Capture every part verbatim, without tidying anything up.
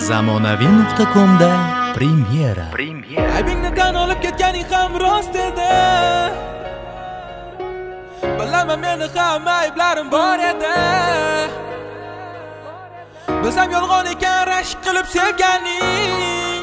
zamonaviy nuqta comda premyera. Aybingni tan olib ketganing ham rost edi. Bilaman meni ham ayblarim bor edi. Bilsam yolg'on ekan rashk qilib sevganing.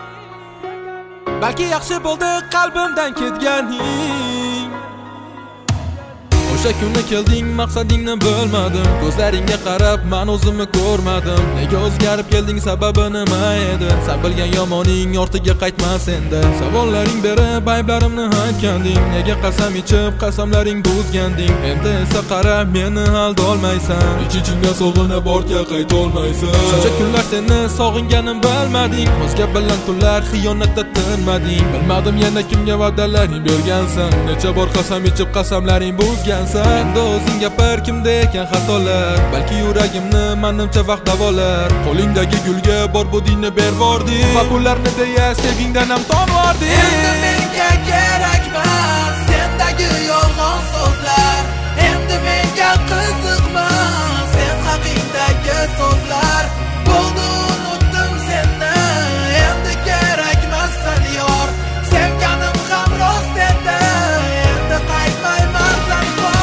Balki yaxshi bo'ldi qalbimdan ketganing. O'sha kuni kelding, maqsadingni bilmadim. Ko'zlaringga qarab men o'zimni ko'rmadim. Nega o'zgarib kelding, sababi nima edi? Sen bilgan yomoning ortiga qaytmas endi. Savollaring berib ayblarimni aytganding. Nega qasam ichib qasamlaring buzganding? Endi esa qara, meni aldolmaysan. Ich-ichingga sog'inib ortga qaytolmaysan. Shuncha kunlar seni sog'inganim bilmading. O'zga bilan tunlar xiyonatda tinmading. Bilmadim yana kimga va'dalaring bergansan. Necha bor qasam ichib qasamlaring buzgan. Endi o'zing gapir, kimda ekan xatolar? Balki yuragimni menimcha vaqt davolar. Qo'lingdagi gulga bor budingni bervording. Va pullarni deya sevgingdan ham tonvording. Endi menga kerakmas sendagi yolg'on so'zlar. Endi menga qiziqmas sen haqingdagi so'zlar. Bo'ldi unutdim seni, endi kerakmas sen yor. Sevganim ham rost edi, endi qaytmayman sen.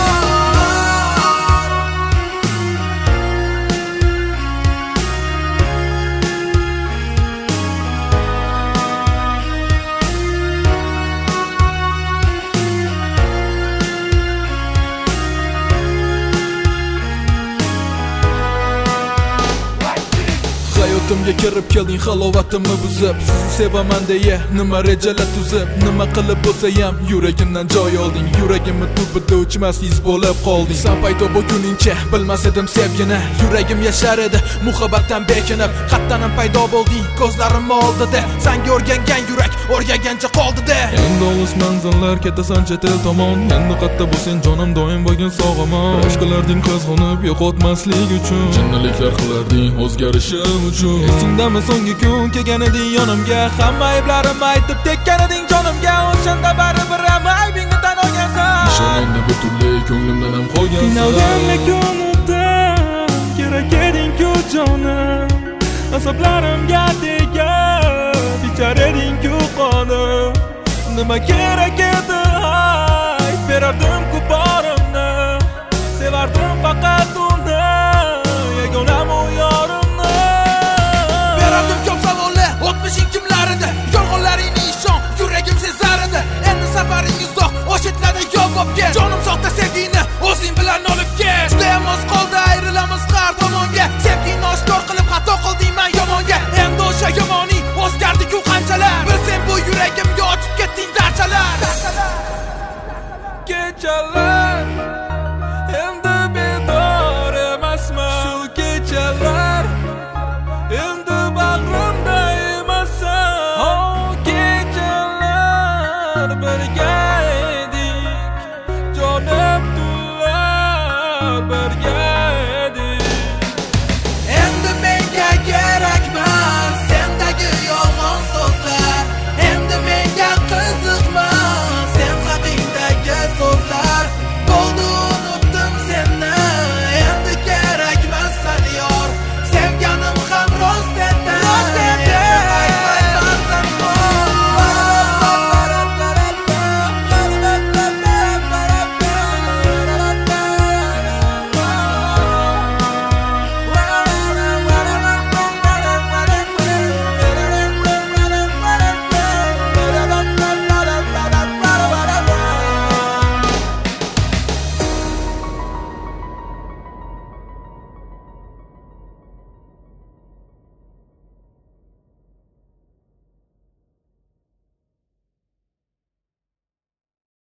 Hayotimga kirib kelding, halovatimni buzib. Sizni sevaman deya nima rejalar tuzib. Nima qilib bo'lsa ham yuragimdan joy olding. Yuragimni tubida o'chmas iz bo'lib qolding. Sen paydo bo'lguningcha bilmas edim sevgini. Yuragim yashar edi muhabbatdan bekinib. Hattanam paydo bo'lding ko'zlarim oldida. Senga o'rgangan yurak o'rgagancha qoldi-da. Endi olis manzillar ketasan chet el tomon. Endi qatta bo'lsang jonim doim bo'lgan sog'imon. Rashk qilarding qizg'onib yo'qotmaslik uchun. Jinniliklar qilarding o'zgarishim uchun. Esingdami so'nggi kun kelgan eding yonimga? Hamma ayblarimni aytib tekkan eding jonimga. O'shanda baribir ham aybingni tan olgansan. Ishoningni butunlay ko'nglimdan ham qolgansan. Qiynalganlik ko'nimdan kerak eding-ku jonim. Asablarimga tegib ichar eding-ku qonim. Nima kerak edi? Ayt berardim-ku